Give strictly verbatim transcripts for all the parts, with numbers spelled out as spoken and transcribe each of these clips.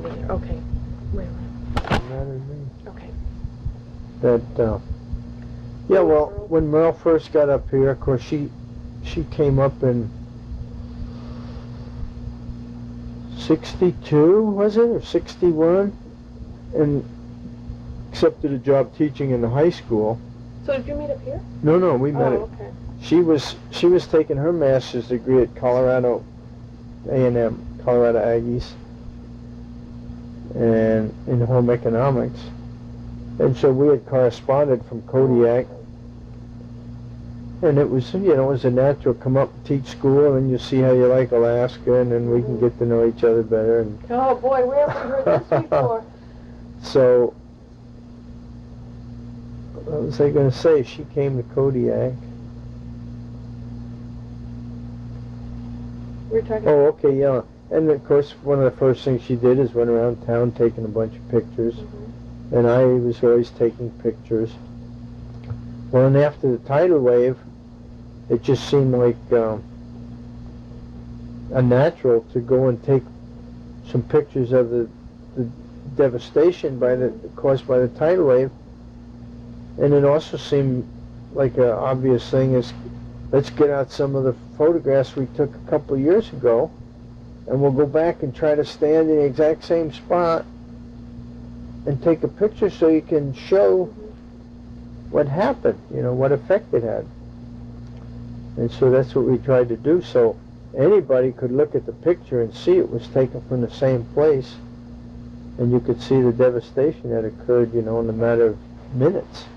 either. Okay. Wait, wait. Doesn't matter to me. Okay. That, uh, yeah, well, when Merle first got up here, of course, she, she came up in sixty-two, was it, or sixty-one, and accepted a job teaching in the high school. So did you meet up here? No, no, we met oh, it. Okay. She was she was taking her master's degree at Colorado A and M, Colorado Aggies, and in home economics. And so we had corresponded from Kodiak, and it was, you know, it was a natural come up and teach school, and you see how you like Alaska, and then we can get to know each other better. And oh boy, we haven't heard this before. So, what was I going to say? She came to Kodiak. We were talking. Oh, okay, yeah. And of course, one of the first things she did is went around town taking a bunch of pictures. Mm-hmm. And I was always taking pictures. Well, and after the tidal wave, it just seemed like um, unnatural to go and take some pictures of the, the devastation by the caused by the tidal wave. And it also seemed like an obvious thing is, let's get out some of the photographs we took a couple of years ago, and we'll go back and try to stand in the exact same spot and take a picture so you can show what happened, you know, what effect it had. And so that's what we tried to do, so anybody could look at the picture and see it was taken from the same place, and you could see the devastation that occurred, you know, in a matter of minutes.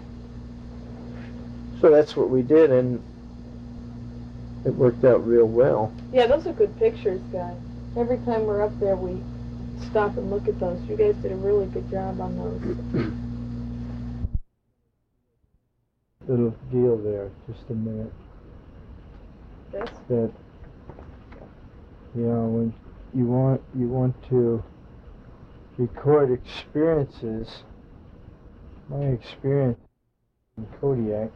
So that's what we did, and it worked out real well. Yeah, those are good pictures, guys. Every time we're up there, we stop and look at those. You guys did a really good job on those. Little deal there, just a minute. This? That, you know, when you want you want to record experiences, my experience in Kodiak,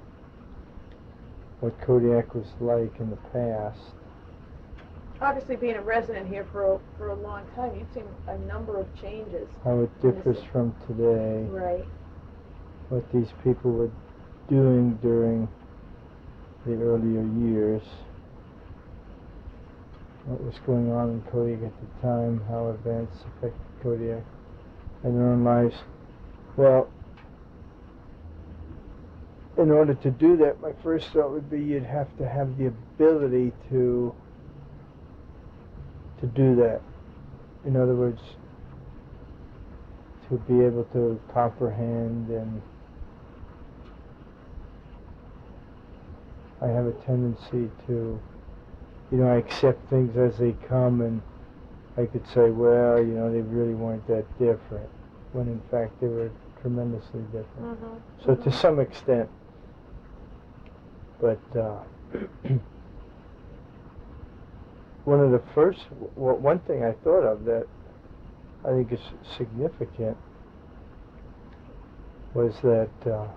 what Kodiak was like in the past. Obviously, being a resident here for a, for a long time, you've seen a number of changes. How it differs from today. Right. What these people were doing during the earlier years. What was going on in Kodiak at the time, how events affected Kodiak and their own lives. Well, in order to do that, my first thought would be you'd have to have the ability to to do that. In other words, to be able to comprehend, and I have a tendency to, you know, I accept things as they come, and I could say, well, you know, they really weren't that different, when in fact they were tremendously different. Mm-hmm. So mm-hmm. to some extent, but uh, one of the first, well, one thing I thought of that I think is significant was that uh,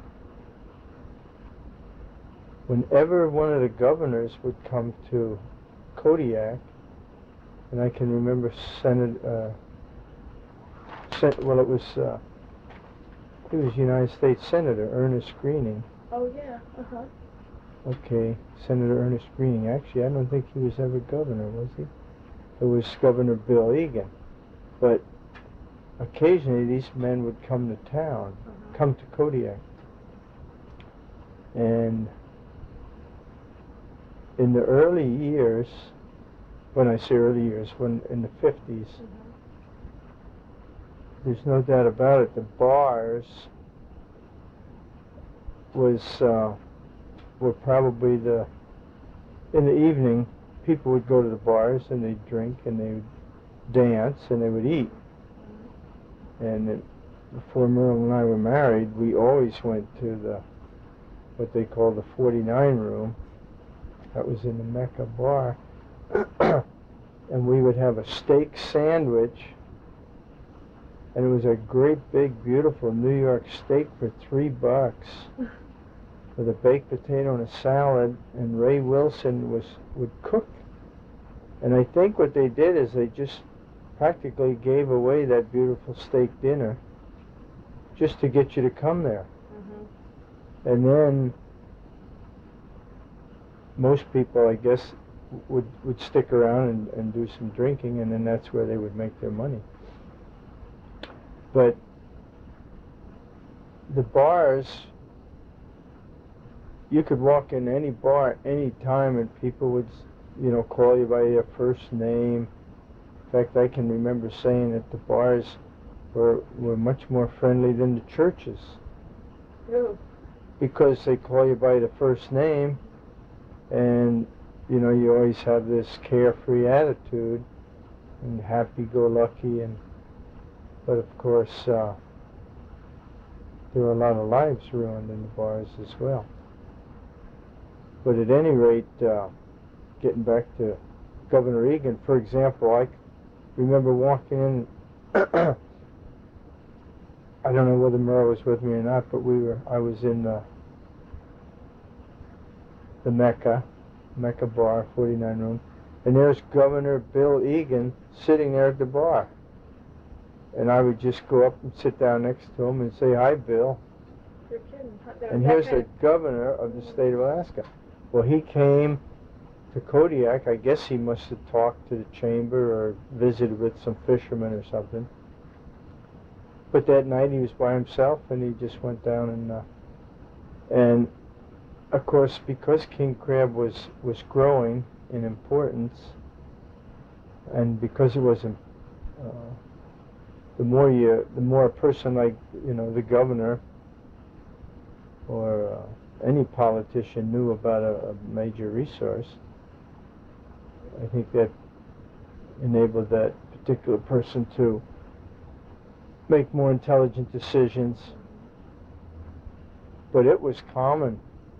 whenever one of the governors would come to Kodiak, and I can remember Senate, uh, Sen well, it was uh, he was United States Senator Ernest Greening. Oh yeah. Uh huh. Okay, Senator Ernest Greening. Actually, I don't think he was ever governor, was he? It was Governor Bill Egan. But occasionally these men would come to town, uh-huh. come to Kodiak. And in the early years, when I say early years, when in the fifties, uh-huh. there's no doubt about it, the bars was... Uh, were probably the, in the evening, people would go to the bars and they'd drink and they would dance and they would eat. And it, before Merle and I were married, we always went to the, what they call the forty-nine room. That was in the Mecca bar. And we would have a steak sandwich, and it was a great big beautiful New York steak for three bucks. With a baked potato and a salad, and Ray Wilson was would cook. And I think what they did is they just practically gave away that beautiful steak dinner just to get you to come there. Mm-hmm. And then most people, I guess, would would stick around and, and do some drinking, and then that's where they would make their money. But the bars, you could walk in any bar any time and people would, you know, call you by your first name. In fact, I can remember saying that the bars were, were much more friendly than the churches. Ooh. Because they call you by the first name, and, you know, you always have this carefree attitude and happy-go-lucky, and but of course, uh, there were a lot of lives ruined in the bars as well. But at any rate, uh, getting back to Governor Egan, for example, I remember walking in, I don't know whether Merle was with me or not, but we were, I was in the, the Mecca, Mecca bar, forty-nine room, and there's Governor Bill Egan sitting there at the bar. And I would just go up and sit down next to him and say, "Hi, Bill." You're kidding. That And that here's kind the governor of the state of Alaska. Well, he came to Kodiak. I guess he must have talked to the chamber or visited with some fishermen or something. But that night he was by himself, and he just went down and uh, and of course, because king crab was was growing in importance, and because it was, uh, the more you, the more a person like, you know, the governor or uh, any politician knew about a, a major resource, I think that enabled that particular person to make more intelligent decisions. But it was common.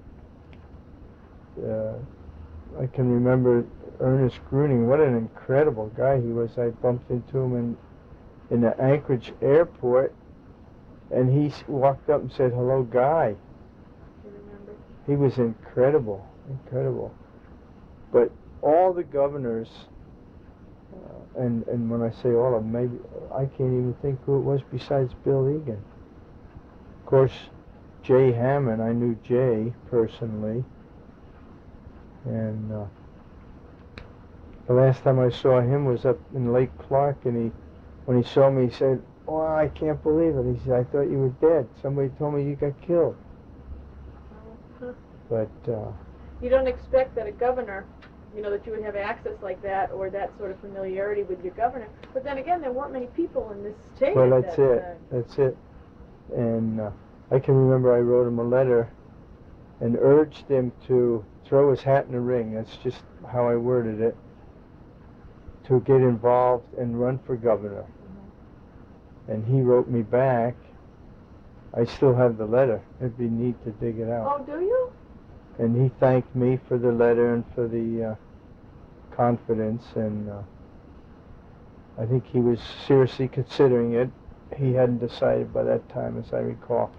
Uh, I can remember Ernest Gruning. What an incredible guy he was. I bumped into him in, in the Anchorage airport, and he walked up and said, "Hello, Guy." You remember? He was incredible, incredible. But all the governors, uh, and, and when I say all of them, maybe I can't even think who it was besides Bill Egan. Of course, Jay Hammond, I knew Jay personally. And uh, the last time I saw him was up in Lake Clark, and he, when he saw me, he said, "Oh, I can't believe it." He said, "I thought you were dead. Somebody told me you got killed." Uh-huh. But uh, you don't expect that a governor, you know, that you would have access like that or that sort of familiarity with your governor. But then again, there weren't many people in this state. well, at that's that it. time. That's it. And uh, I can remember I wrote him a letter and urged him to throw his hat in the ring. That's just how I worded it. To get involved and run for governor. Mm-hmm. And he wrote me back. I still have the letter. It'd be neat to dig it out. Oh, do you? And he thanked me for the letter and for the uh, confidence, and uh, I think he was seriously considering it. He hadn't decided by that time, as I recall.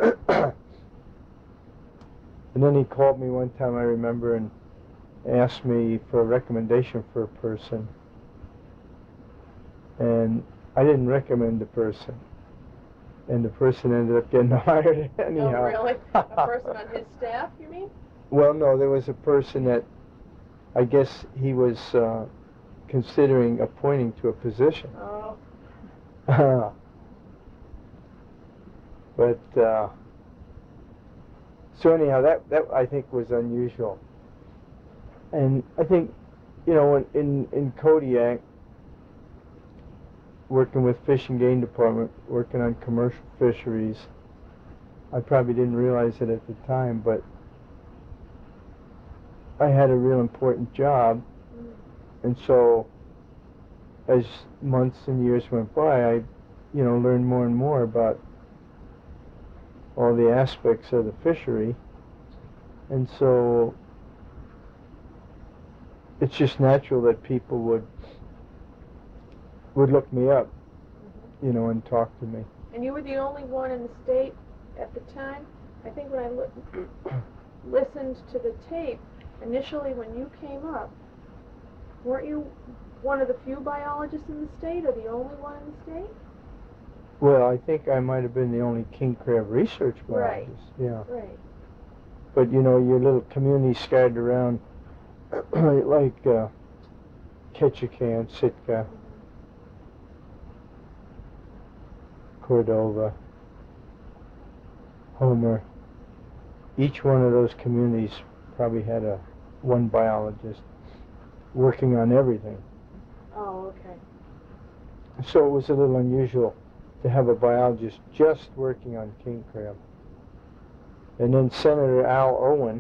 And then he called me one time, I remember, and asked me for a recommendation for a person. And I didn't recommend the person. And the person ended up getting hired anyhow. Oh, really? A person on his staff, you mean? Well, no, there was a person that I guess he was uh, considering appointing to a position. Oh. But, uh, so anyhow, that, that I think was unusual. And I think, you know, in, in, in Kodiak, working with Fish and Game Department, working on commercial fisheries, I probably didn't realize it at the time, but I had a real important job. Mm. And so as months and years went by, I, you know, learned more and more about all the aspects of the fishery. And so it's just natural that people would would look me up, mm-hmm. you know, and talk to me. And you were the only one in the state at the time? I think when I li- listened to the tape, initially when you came up, weren't you one of the few biologists in the state, or the only one in the state? Well, I think I might have been the only king crab research biologist. Right. Yeah. Right. But you know, your little community scattered around, like uh, Ketchikan, Sitka, Mm-hmm. Cordova, Homer. Each one of those communities probably had a one biologist working on everything. Oh, okay. So it was a little unusual to have a biologist just working on king crab. And then Senator Al Owen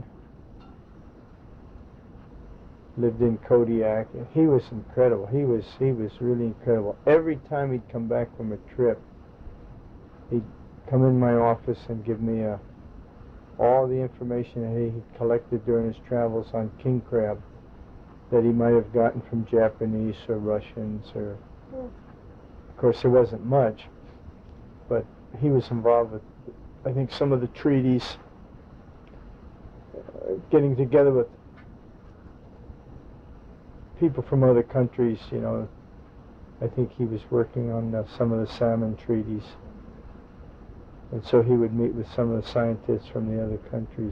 lived in Kodiak, and he was incredible. He was he was really incredible. Every time he'd come back from a trip, he'd come in my office and give me a, all the information that he had collected during his travels on king crab that he might have gotten from Japanese or Russians or, Hmm. of course there wasn't much, but he was involved with, I think, some of the treaties, uh, getting together with people from other countries, you know. I think he was working on uh, some of the salmon treaties. And so he would meet with some of the scientists from the other countries.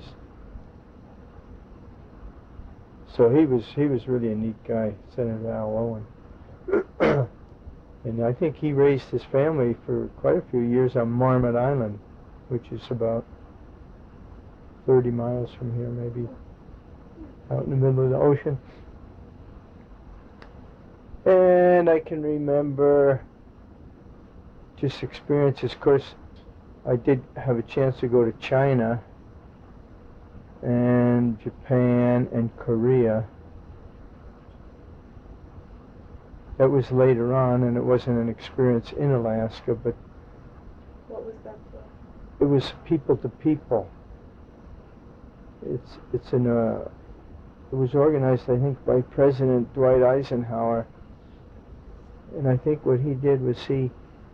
So he was he was really a neat guy, Senator Al Owen. And I think he raised his family for quite a few years on Marmot Island, which is about thirty miles from here, maybe, out in the middle of the ocean. And I can remember just experiences. Of course, I did have a chance to go to China and Japan and Korea. That was later on, and it wasn't an experience in Alaska, but What was that for? it was people to people. It's it's an uh, it was organized, I think, by President Dwight Eisenhower, and I think what he did was he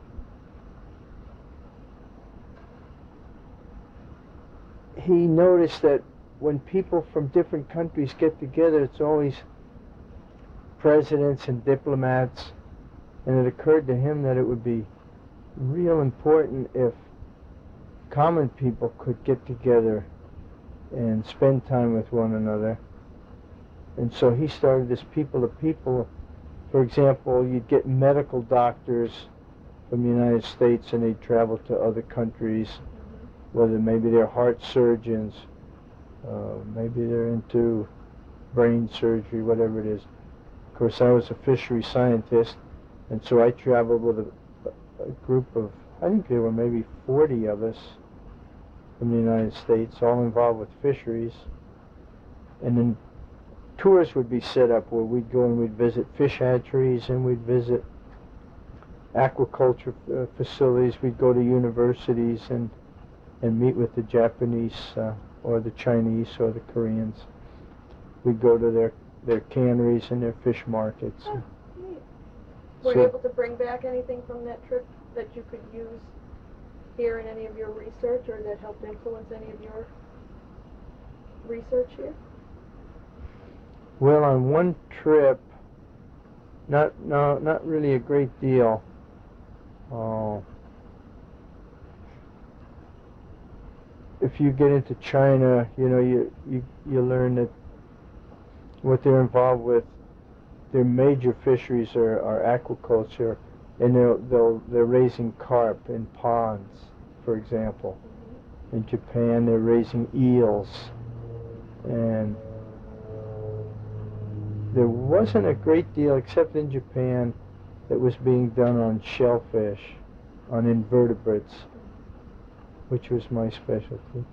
he noticed that when people from different countries get together, it's always presidents and diplomats, and it occurred to him that it would be real important if common people could get together and spend time with one another. And so he started this people to people. For example, you'd get medical doctors from the United States and they'd travel to other countries, Mm-hmm. whether maybe they're heart surgeons, uh, maybe they're into brain surgery, whatever it is. Of course, I was a fishery scientist, and so I traveled with a, a group of, I think there were maybe forty of us from the United States, all involved with fisheries. And then tours would be set up where we'd go and we'd visit fish hatcheries and we'd visit aquaculture uh, facilities. We'd go to universities and and meet with the Japanese uh, or the Chinese or the Koreans. We'd go to their their canneries and their fish markets. Oh, neat. Were So- you able to bring back anything from that trip that you could use here in any of your research, or that helped influence any of your research here? Well, on one trip, not no, not really a great deal. Uh, if you get into China, you know, you, you you learn that what they're involved with, their major fisheries are, are aquaculture, and they're they'll, they're raising carp in ponds, for example. Mm-hmm. In Japan, they're raising eels, and there wasn't a great deal, except in Japan, that was being done on shellfish, on invertebrates, which was my specialty.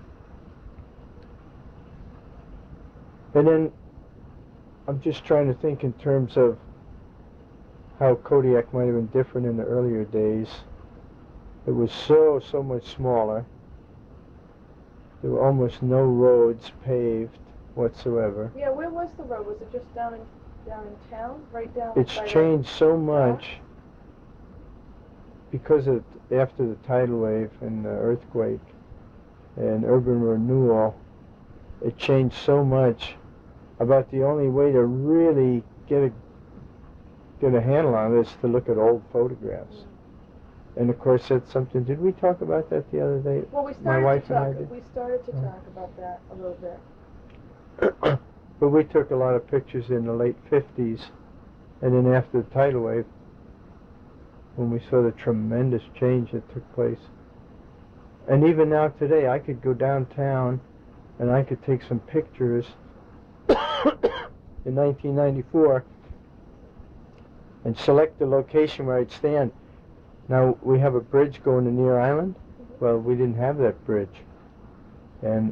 And then I'm just trying to think in terms of how Kodiak might have been different in the earlier days. It was so, so much smaller. There were almost no roads paved whatsoever. Yeah, where was the road? Was it just down in down in town, right down? It's by the- changed so much because of after the tidal wave and the earthquake and urban renewal. It changed so much. About the only way to really get a get a handle on it is to look at old photographs. And of course, that's something. Did we talk about that the other day? Well, we started My wife to talk. and I did. We started to Oh. talk about that a little bit. But we took a lot of pictures in the late fifties, and then after the tidal wave, when we saw the tremendous change that took place. And even now today, I could go downtown and I could take some pictures in nineteen ninety-four and select the location where I'd stand. Now, we have a bridge going to Near Island. Mm-hmm. Well, we didn't have that bridge. And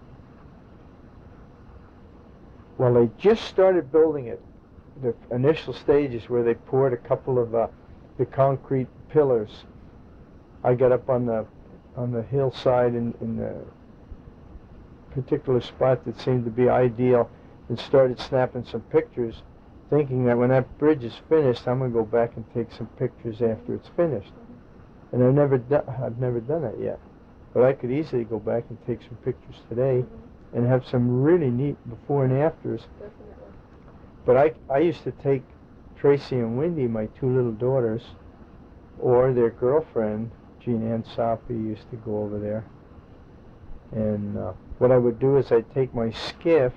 well, they just started building it. The initial stages where they poured a couple of uh, the concrete pillars. I got up on the on the hillside in, in the particular spot that seemed to be ideal and started snapping some pictures, thinking that when that bridge is finished, I'm going to go back and take some pictures after it's finished. And I've never done I've never done that yet, but I could easily go back and take some pictures today Mm-hmm. and have some really neat before and afters. Definitely. But I, I used to take Tracy and Wendy, my two little daughters, or their girlfriend, Jean Ann Soppy, used to go over there. And uh, what I would do is I'd take my skiff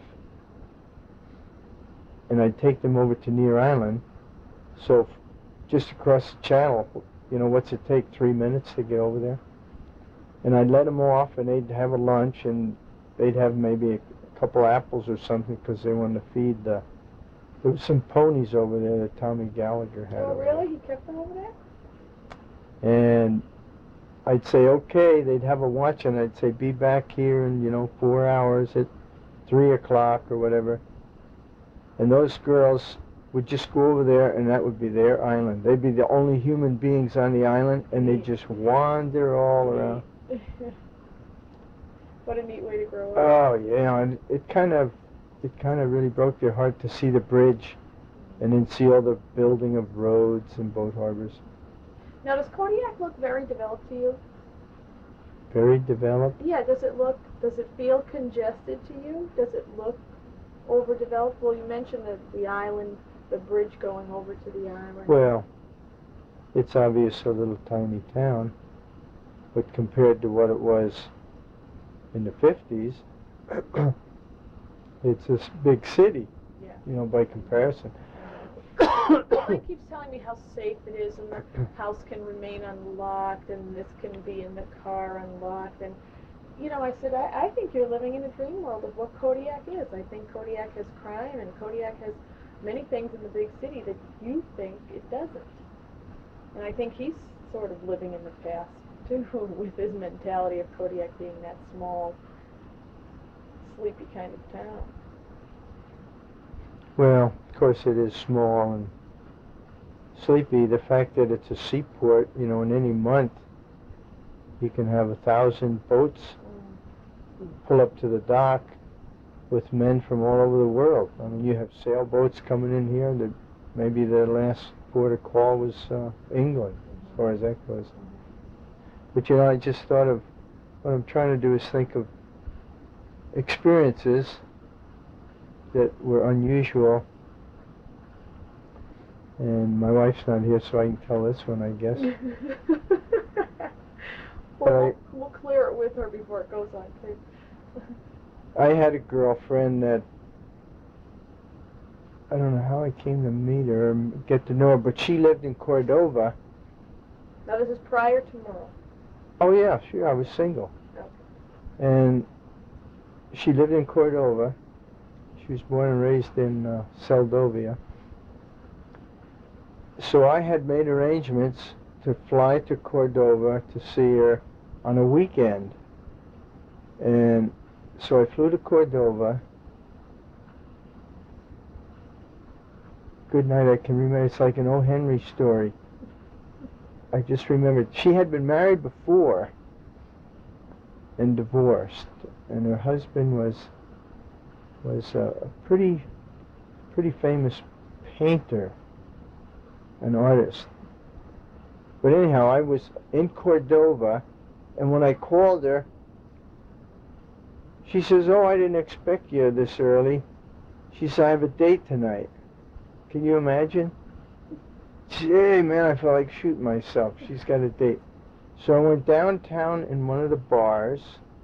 and I'd take them over to Near Island. So f- just across the channel, you know, what's it take, three minutes to get over there? And I'd let them off and they'd have a lunch and they'd have maybe a couple apples or something because they wanted to feed the... There was some ponies over there that Tommy Gallagher had. Oh, over really? He kept them over there? there. And I'd say, okay, they'd have a watch, and I'd say, be back here in, you know, four hours at three o'clock or whatever. And those girls would just go over there, and that would be their island. They'd be the only human beings on the island, and they'd just wander all around. What a neat way to grow up. Oh, yeah, and it kind of... It kind of really broke their heart to see the bridge and then see all the building of roads and boat harbors. Now, does Kodiak look very developed to you? Very developed. Yeah, does it look, does it feel congested to you? Does it look overdeveloped? Well, you mentioned the, the island, the bridge going over to the island. Well, it's obvious a little tiny town, but compared to what it was in the fifties, it's this big city, Yeah. you know, by comparison. He keeps telling me how safe it is, and the house can remain unlocked, and this can be in the car unlocked. And, you know, I said, I, I think you're living in a dream world of what Kodiak is. I think Kodiak has crime, and Kodiak has many things in the big city that you think it doesn't. And I think he's sort of living in the past, too, with his mentality of Kodiak being that small, sleepy kind of town. Well, of course it is small and sleepy. The fact that it's a seaport, you know, in any month you can have a thousand boats Mm. pull up to the dock with men from all over the world. I mean, you have sailboats coming in here that maybe their last port of call was uh, England, as far as that goes. But, you know, I just thought of, what I'm trying to do is think of experiences that were unusual. And my wife's not here, so I can tell this one, I guess. Well, I- we'll, we'll clear it with her before it goes on tape. I had a girlfriend that, I don't know how I came to meet her, or get to know her, but she lived in Cordova. Now, this is prior to Merle. Oh yeah, sure, I was single. Okay. And she lived in Cordova. She was born and raised in uh, Seldovia. So I had made arrangements to fly to Cordova to see her on a weekend. And so I flew to Cordova. Good night, I can remember, it's like an O. Henry story. I just remembered, she had been married before and divorced, and her husband was was a pretty pretty famous painter, an artist. But anyhow, I was in Cordova, and when I called her, she says, "Oh, I didn't expect you this early." She said, "I have a date tonight." Can you imagine? Gee, man, I felt like shooting myself. She's got a date. So I went downtown in one of the bars,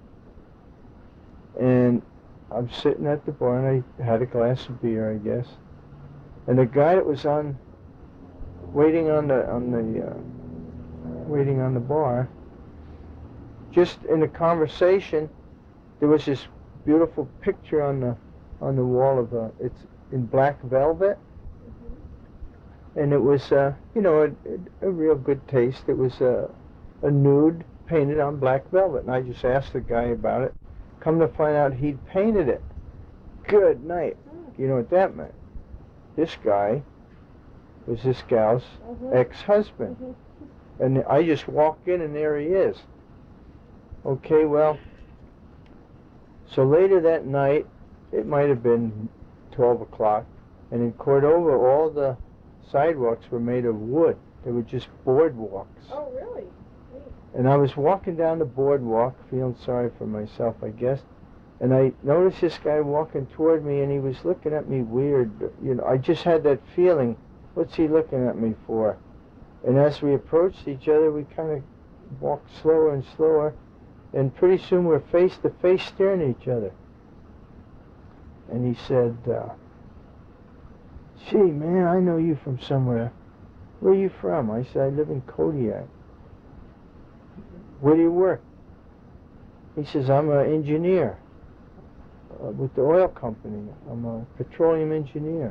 and I'm sitting at the bar, and I had a glass of beer, I guess. And the guy that was on, waiting on the on the, uh, waiting on the bar, just in the conversation, there was this beautiful picture on the on the wall of uh, it's in black velvet, mm-hmm. and it was uh, you know a, a real good taste. It was a a nude painted on black velvet, and I just asked the guy about it. Come to find out, he'd painted it. Good night. Mm. You know what that meant? This guy was this gal's mm-hmm. ex-husband, mm-hmm. and I just walk in, and there he is. Okay, well. So later that night, it might have been twelve o'clock, and in Cordova, all the sidewalks were made of wood. They were just boardwalks. Oh, really? Neat. And I was walking down the boardwalk, feeling sorry for myself, I guess, and I noticed this guy walking toward me, and he was looking at me weird. You know, I just had that feeling, what's he looking at me for? And as we approached each other, we kind of walked slower and slower, and pretty soon we're face to face staring at each other. And he said, uh, gee, man, I know you from somewhere. Where are you from? I said, I live in Kodiak. Where do you work? He says, I'm an engineer uh, with the oil company. I'm a petroleum engineer.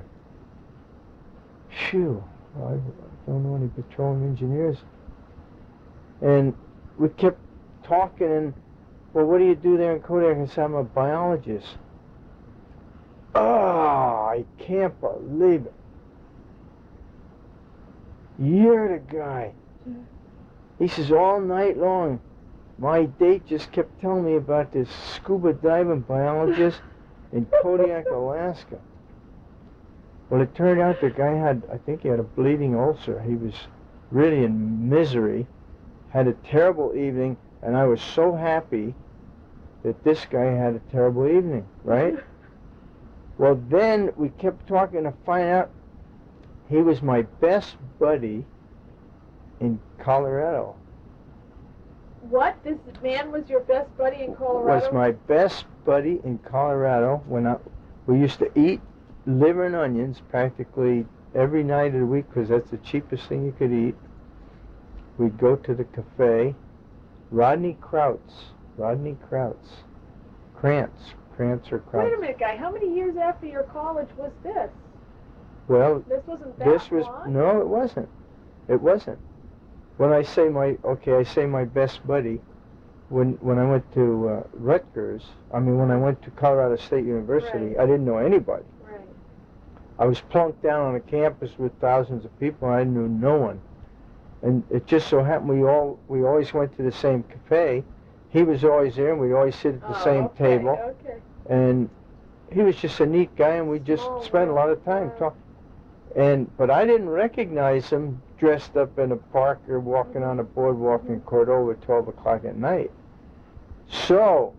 Phew, I don't know any petroleum engineers. And we kept talking, and, well, what do you do there in Kodiak? I said, I'm a biologist. Oh, I can't believe it. You're the guy. He says, all night long, my date just kept telling me about this scuba diving biologist in Kodiak, Alaska. Well, it turned out the guy had, I think he had a bleeding ulcer. He was really in misery, had a terrible evening, and I was so happy that this guy had a terrible evening, right? Well, then we kept talking to find out he was my best buddy in Colorado. What? This man was your best buddy in Colorado? Was my best buddy in Colorado when I, we used to eat liver and onions practically every night of the week because that's the cheapest thing you could eat. We'd go to the cafe. Rodney Krautz. Rodney Krautz. Krantz. Krantz or Krautz. Wait a minute, guy. How many years after your college was this? Well, this wasn't that this was long? No, it wasn't. It wasn't. When I say my okay, I say my best buddy. When when I went to uh, Rutgers, I mean when I went to Colorado State University, right. I didn't know anybody. Right. I was plunked down on a campus with thousands of people, and I knew no one. And it just so happened we all we always went to the same cafe. He was always there, and we'd always sit at the oh, same okay, table. Okay. And he was just a neat guy, and we just oh, spent a lot of time wow. talking. And but I didn't recognize him dressed up in a parka walking on a boardwalk mm-hmm. in Cordova at twelve o'clock at night. So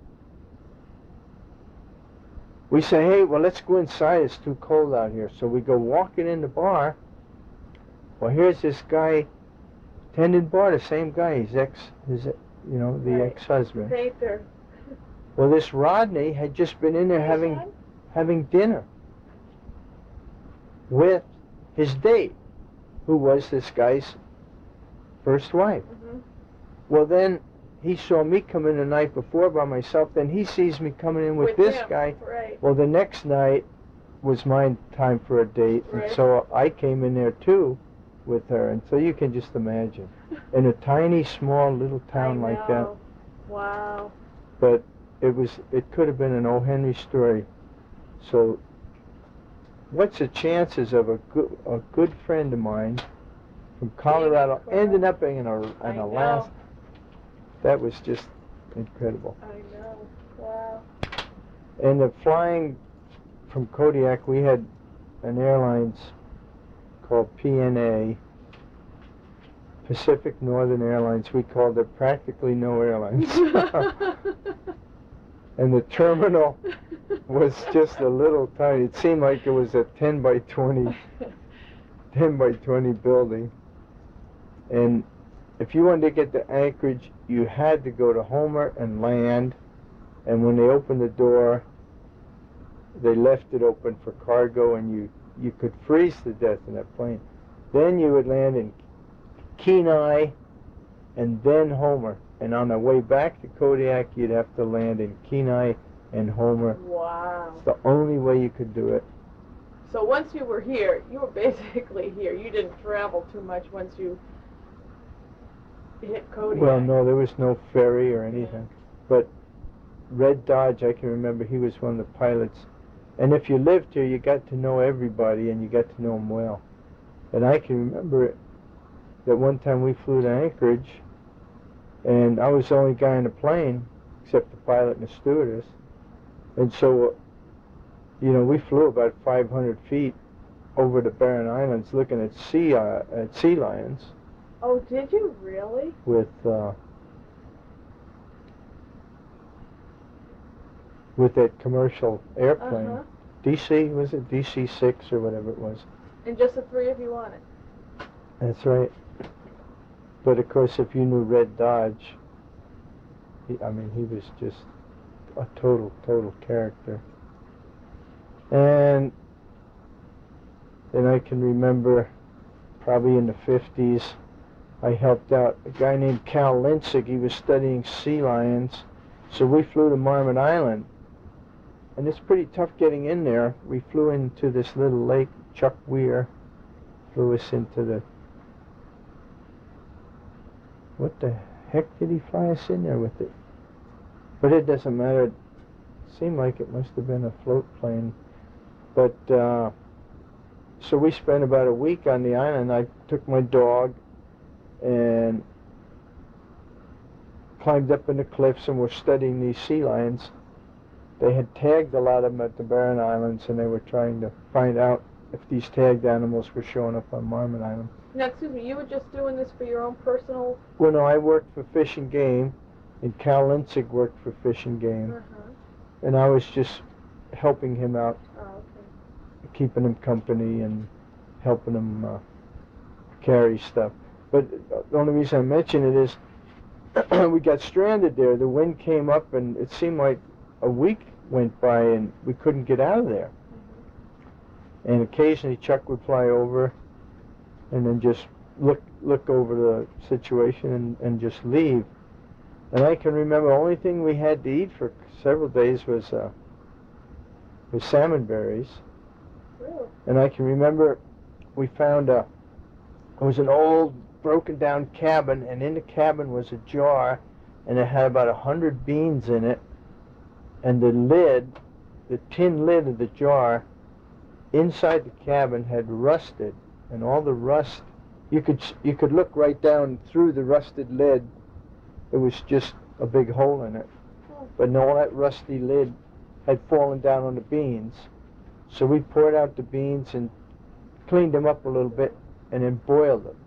we say, hey, well, let's go inside. It's too cold out here. So we go walking in the bar. Well, here's this guy tending bar, the same guy, his ex, his, you know, the right. ex-husband. Painter. Well, this Rodney had just been in there having having dinner with his date, who was this guy's first wife. Mm-hmm. Well, then he saw me come in the night before by myself. Then he sees me coming in with, with this him. guy. Right. Well, the next night was my time for a date, right. and so I came in there too with her. And so you can just imagine, in a tiny, small, little town I like that. know. Wow. But it was, it could have been an O. Henry story. So what's the chances of a good, a good friend of mine from Colorado ending up in, a, in Alaska? That was just incredible. I know. Wow. And the flying from Kodiak, we had an airlines called P N A, Pacific Northern Airlines. We called it practically no airlines. And the terminal was just a little tiny. It seemed like it was a ten by twenty ten by twenty building. And if you wanted to get to Anchorage, you had to go to Homer and land. And when they opened the door, they left it open for cargo, and you, you could freeze to death in that plane. Then you would land in Kenai and then Homer. And on the way back to Kodiak, you'd have to land in Kenai and Homer. Wow. It's the only way you could do it. So once you were here, you were basically here. You didn't travel too much once you hit Kodiak. Well, no, there was no ferry or anything. Yeah. But Red Dodge, I can remember, he was one of the pilots. And if you lived here, you got to know everybody, and you got to know them well. And I can remember that one time we flew to Anchorage, and I was the only guy in the plane, except the pilot and the stewardess. And so, you know, we flew about five hundred feet over the Barren Islands looking at sea, uh, at sea lions. Oh, did you really? With, uh, with that commercial airplane. Uh-huh. D C, was it D C six or whatever it was? And just the three of you on it? That's right. But of course, if you knew Red Dodge, he, I mean, he was just a total, total character. And then I can remember, probably in the fifties, I helped out a guy named Cal Linzig. He was studying sea lions. So we flew to Marmot Island. And it's pretty tough getting in there. We flew into this little lake. Chuck Weir flew us into the... What the heck did he fly us in there with it? But it doesn't matter. It seemed like it must have been a float plane. But, uh, so we spent about a week on the island. I took my dog and climbed up in the cliffs and were studying these sea lions. They had tagged a lot of them at the Barren Islands, and they were trying to find out if these tagged animals were showing up on Marmot Island. Now, excuse me, you were just doing this for your own personal... Well, no, I worked for Fish and Game, and Cal Linzig worked for Fish and Game. Uh-huh. And I was just helping him out, Oh, okay. keeping him company and helping him uh, carry stuff. But the only reason I mention it is we got stranded there. The wind came up, and it seemed like a week went by, and we couldn't get out of there. Mm-hmm. And occasionally Chuck would fly over and then just look look over the situation and, and just leave. And I can remember the only thing we had to eat for several days was uh, was salmon berries. Really? And I can remember we found a, it was an old broken down cabin, and in the cabin was a jar, and it had about a hundred beans in it, and the lid, the tin lid of the jar, inside the cabin had rusted, and all the rust, you could you could look right down through the rusted lid. It was just a big hole in it. Oh. But all that rusty lid had fallen down on the beans. So we poured out the beans and cleaned them up a little bit and then boiled them.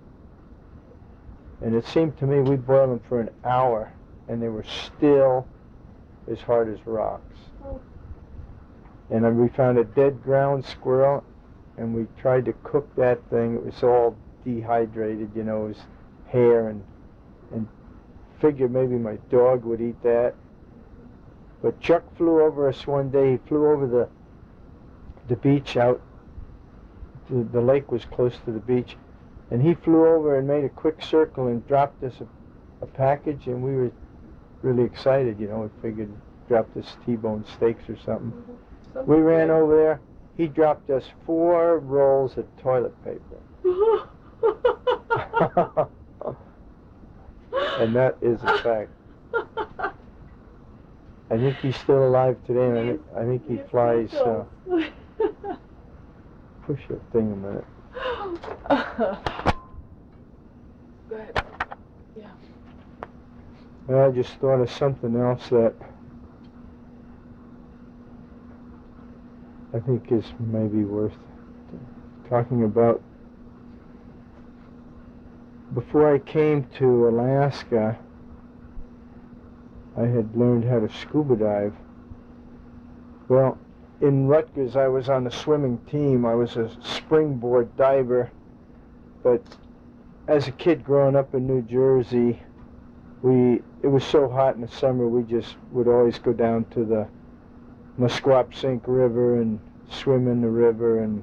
And it seemed to me we boiled them for an hour, and they were still as hard as rocks. Oh. And then we found a dead ground squirrel, and we tried to cook that thing. It was all dehydrated, you know, it was hair, and and figured maybe my dog would eat that. But Chuck flew over us one day. He flew over the the beach out. The, the lake was close to the beach, and he flew over and made a quick circle and dropped us a, a package, and we were really excited, you know. We figured dropped us T-bone steaks or something. Mm-hmm. Something We ran good. over there. He dropped us four rolls of toilet paper. And that is a fact. I think he's still alive today, and I, thi- I think he Yes, flies. he Uh, does. push that thing a minute. Go ahead. Yeah. Well, I just thought of something else that I think is maybe worth talking about. Before I came to Alaska, I had learned how to scuba dive. Well, in Rutgers, I was on the swimming team. I was a springboard diver, but as a kid growing up in New Jersey, we it was so hot in the summer, we just would always go down to the Musquappsink River and swim in the river, and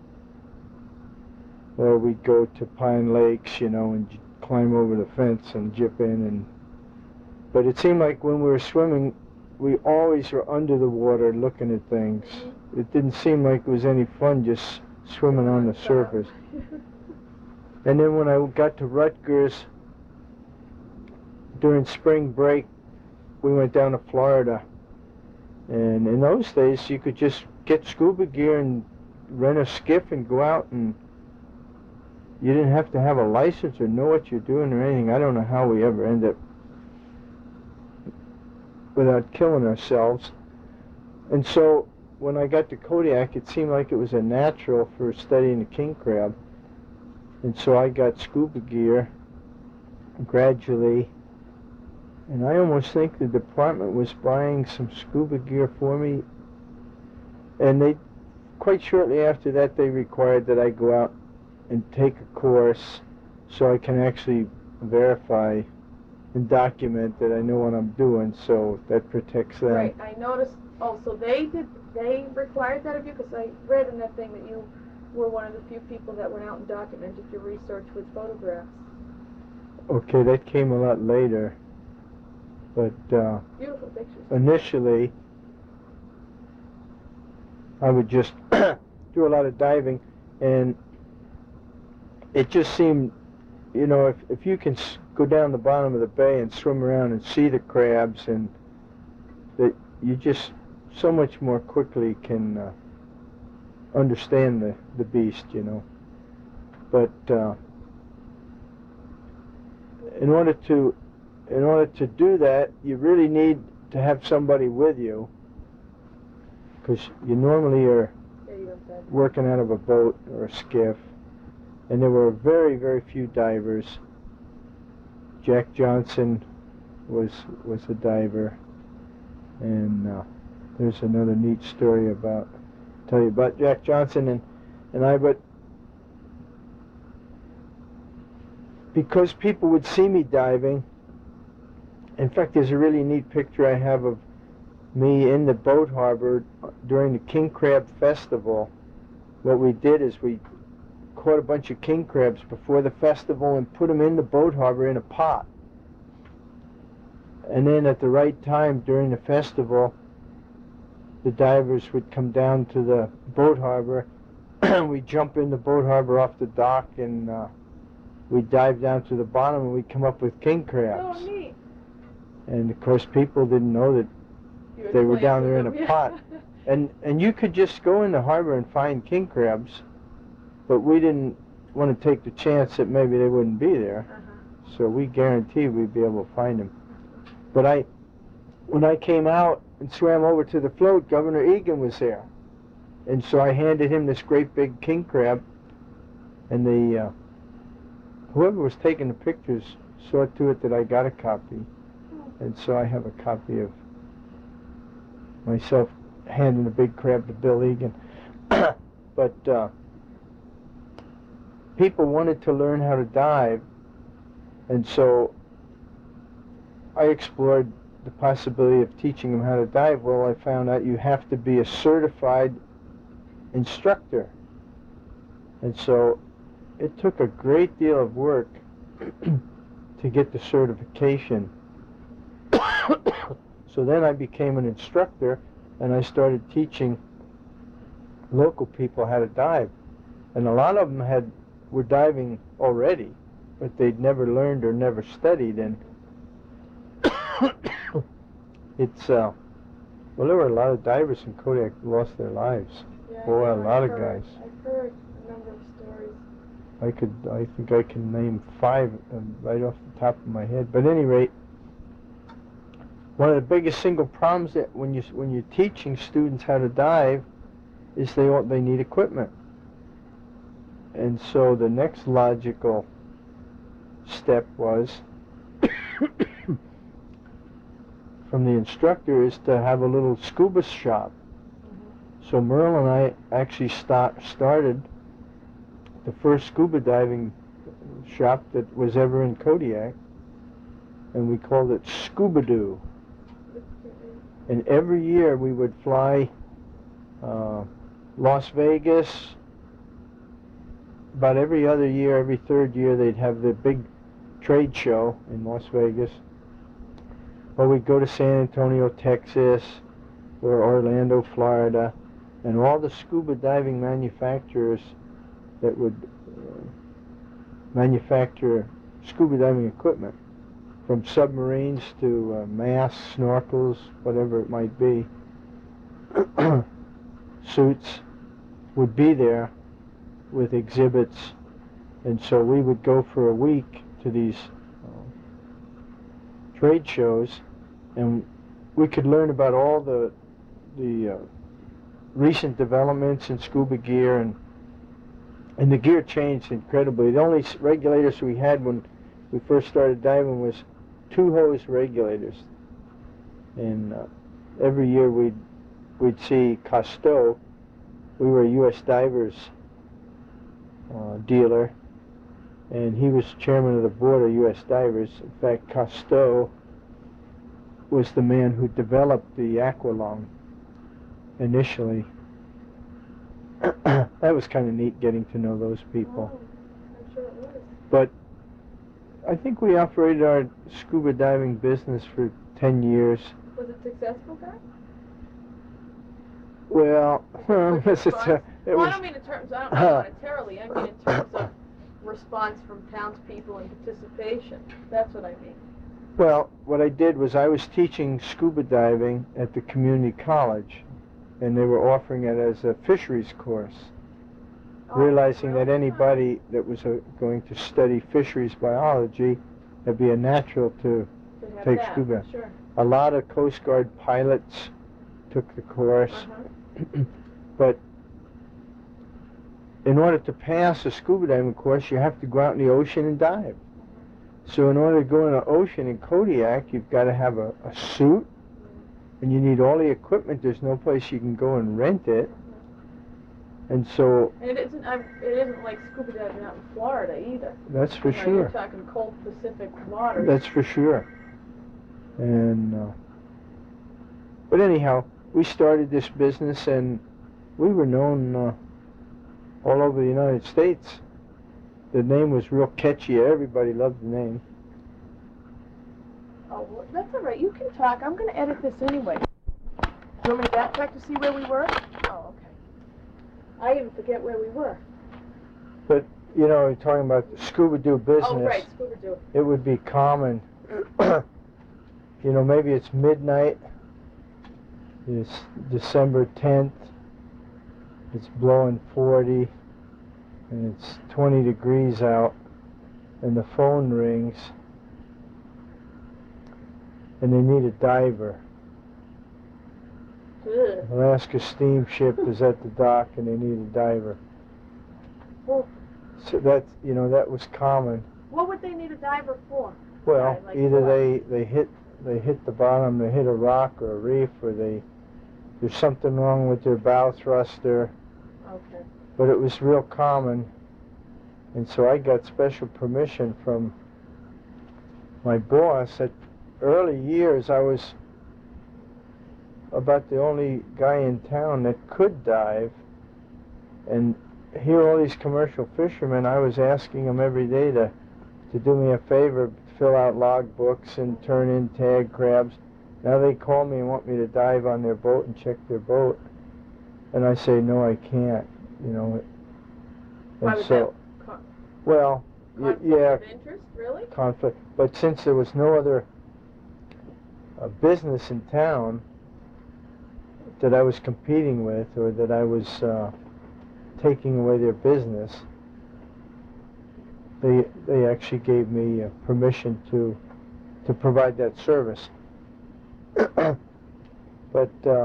or we'd go to Pine Lakes, you know, and j- climb over the fence and jip in. And but it seemed like when we were swimming, we always were under the water looking at things. It didn't seem like it was any fun just swimming on the surface. And then when I got to Rutgers, during spring break, we went down to Florida. And in those days, you could just get scuba gear and rent a skiff and go out, and you didn't have to have a license or know what you're doing or anything. I don't know how we ever ended up without killing ourselves. And so when I got to Kodiak, it seemed like it was a natural for studying the king crab. And so I got scuba gear gradually, and I almost think the department was buying some scuba gear for me. And they, quite shortly after that, they required that I go out and take a course so I can actually verify and document that I know what I'm doing, so that protects them. Right, I noticed, oh, so they did, they required that of you? Because I read in that thing that you were one of the few people that went out and documented your research with photographs. Okay, that came a lot later, but uh, Beautiful pictures. initially I would just do a lot of diving, and it just seemed, you know, if, if you can s- go down the bottom of the bay and swim around and see the crabs, and that you just so much more quickly can uh, understand the, the beast, you know. But uh, in order to in order to do that, you really need to have somebody with you, because you normally are Yeah, you don't dive. working out of a boat or a skiff, and there were very, very few divers. Jack Johnson was was a diver, and uh, there's another neat story about tell you about Jack Johnson and and I. But because people would see me diving, in fact, there's a really neat picture I have of me in the boat harbor during the King Crab Festival. What we did is we caught a bunch of king crabs before the festival and put them in the boat harbor in a pot. And then at the right time during the festival, the divers would come down to the boat harbor. We'd jump in the boat harbor off the dock, and uh, we'd dive down to the bottom, and we'd come up with king crabs. Oh, neat. And of course people didn't know that You they were playing down with there in them, a yeah. pot. And and you could just go in the harbor and find king crabs, but we didn't want to take the chance that maybe they wouldn't be there. Uh-huh. So we guaranteed we'd be able to find them. But I, when I came out and swam over to the float, Governor Egan was there. And so I handed him this great big king crab, and the, uh, whoever was taking the pictures saw to it that I got a copy. And so I have a copy of myself handing the big crab to Bill Egan. But uh, people wanted to learn how to dive, and so I explored the possibility of teaching them how to dive. Well, I found out you have to be a certified instructor, and so it took a great deal of work to get the certification. So then I became an instructor, and I started teaching local people how to dive. And a lot of them had were diving already, but they'd never learned or never studied. And it's, uh, well, there were a lot of divers in Kodiak who lost their lives. Yeah, Boy, a I've lot of heard- guys. I've heard a number of stories. I could, I think I can name five uh, right off the top of my head. But at any rate, one of the biggest single problems that when you when you're teaching students how to dive is they all, they need equipment. And so the next logical step was from the instructor is to have a little scuba shop. Mm-hmm. So Merle and I actually start, started the first scuba diving shop that was ever in Kodiak, and we called it Scuba-Doo. And every year we would fly uh, Las Vegas. About every other year, every third year, they'd have the big trade show in Las Vegas. Or we'd go to San Antonio, Texas, or Orlando, Florida, and all the scuba diving manufacturers that would uh, manufacture scuba diving equipment, from submarines to uh, masks, snorkels, whatever it might be, suits, would be there with exhibits. And so we would go for a week to these uh, trade shows, and we could learn about all the the uh, recent developments in scuba gear, and and the gear changed incredibly. The only regulators we had when we first started diving was two hose regulators, and uh, every year we'd we'd see Cousteau. We were a U S Divers uh, dealer, and he was chairman of the board of U S Divers. In fact, Cousteau was the man who developed the Aqualung initially. That was kind of neat, getting to know those people. Oh, I'm sure it was. But I think we operated our scuba diving business for ten years. Was it successful, guys? Well, Like it's response? a, it well, was, I don't mean in terms, I don't mean monetarily, I mean in terms of response from townspeople and participation. That's what I mean. well, what I did was I was teaching scuba diving at the community college, and they were offering it as a fisheries course, Oh, realizing really? that anybody that was uh, going to study fisheries biology, it'd be a natural to To have take that, scuba. Sure. A lot of Coast Guard pilots took the course. Uh-huh. But in order to pass a scuba diving course, you have to go out in the ocean and dive. So in order to go in the ocean in Kodiak, you've got to have a, a suit, and you need all the equipment. There's no place you can go and rent it. And so And it isn't, I'm, it isn't like scuba diving out in Florida either. that's for You know, sure. You're talking cold Pacific waters. That's for sure. And uh, but anyhow, we started this business, and we were known uh, all over the United States. The name was real catchy. Everybody loved the name. Oh, well, that's all right. You can talk. I'm going to edit this anyway. Do you want me to backtrack to see where we were? Oh, okay. I even forget where we were. But you know, you're talking about the scuba-doo business. Oh, right, scuba doo. It would be common. You know, maybe it's midnight. It's December tenth. It's blowing forty, and it's twenty degrees out, and the phone rings, and they need a diver. Ugh. Alaska steamship is at the dock, and they need a diver. Well, So that's, you know, that was common. what would they need a diver for? Well, Right, like either what? they, they hit they hit the bottom, they hit a rock or a reef, or they there's something wrong with their bow thruster. Okay. But it was real common, and so I got special permission from my boss. At early years, I was about the only guy in town that could dive, and here all these commercial fishermen, I was asking them every day to to do me a favor, fill out log books and turn in tag crabs. Now they call me and want me to dive on their boat and check their boat, and I say no, I can't. You know. Why And was so, that? Con- well, y- conflict yeah, of interest, really? conflict. But since there was no other uh, business in town that I was competing with, or that I was uh, taking away their business, they they actually gave me uh, permission to to provide that service. But uh,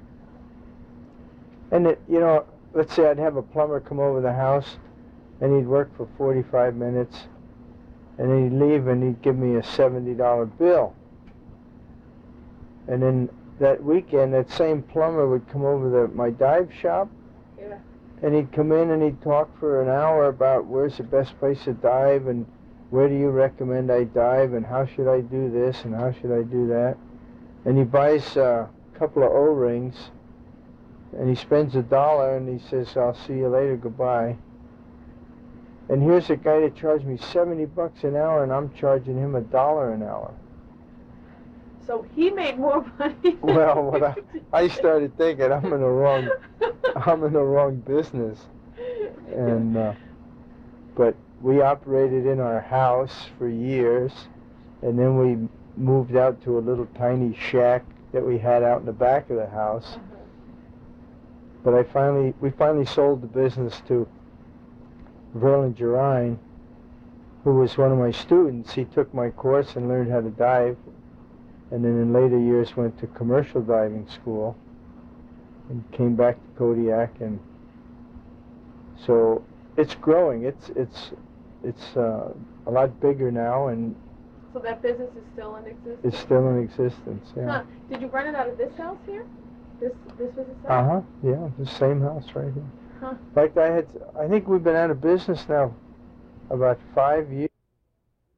and it, you know, let's say I'd have a plumber come over the house, and he'd work for forty-five minutes, and then he'd leave, and he'd give me a seventy dollar bill. And then that weekend, that same plumber would come over to my dive shop, Yeah. and he'd come in and he'd talk for an hour about where's the best place to dive and where do you recommend I dive and how should I do this and how should I do that. And he buys uh, a couple of O-rings and he spends a dollar and he says, I'll see you later, goodbye. And here's a guy that charged me seventy bucks an hour and I'm charging him a dollar an hour. So he made more money. Well, what I, I started thinking, I'm in the wrong, I'm in the wrong business. And, uh, but we operated in our house for years, and then we moved out to a little tiny shack that we had out in the back of the house. Uh-huh. But I finally, we finally sold the business to Verlin Gerine, who was one of my students. He took my course and learned how to dive, and then in later years went to commercial diving school and came back to Kodiak, and so it's growing. It's it's it's uh, a lot bigger now, and so that business is still in existence? It's still in existence, yeah. Huh. Did you run it out of this house here? This this business house? Uh-huh, yeah, the same house right here. Huh. In fact, I had, I think we've been out of business now about five years.